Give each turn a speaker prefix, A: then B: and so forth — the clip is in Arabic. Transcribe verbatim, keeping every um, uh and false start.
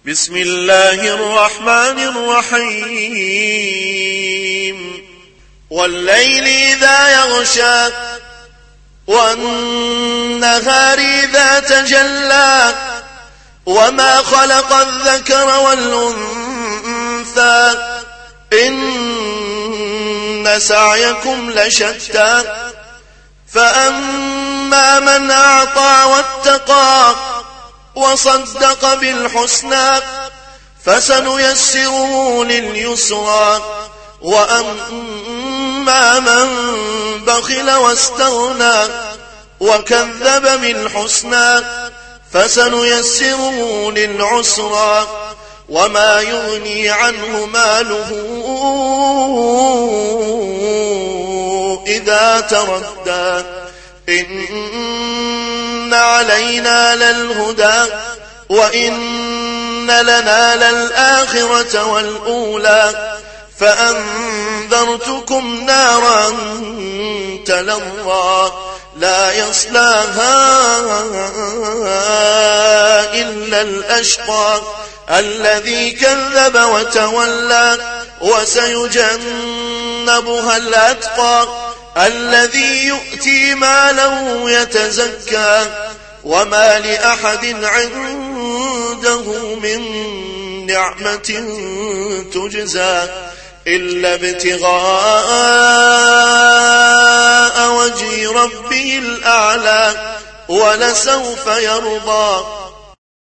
A: بسم الله الرحمن الرحيم والليل إذا يغشى والنهار إذا تجلى وما خلق الذكر والأنثى إن سعيكم لشتى فأما من أعطى واتقى وصدق بالحسنى فسنيسره لليسرى وأما من بخل واستغنى وكذب بالحسنى فسنيسره للعسرى وما يغني عنه ماله إذا تردى إن علينا للهدى وإن لنا للآخرة والأولى فأنذرتكم نارا تلظى لا يصلاها إلا الأشقى الذي كذب وتولى وسيجنبها الأتقى الذي يؤتي ماله يتزكى وما لأحد عنده من نعمة تجزى إلا ابتغاء وجه ربه الأعلى ولسوف يرضى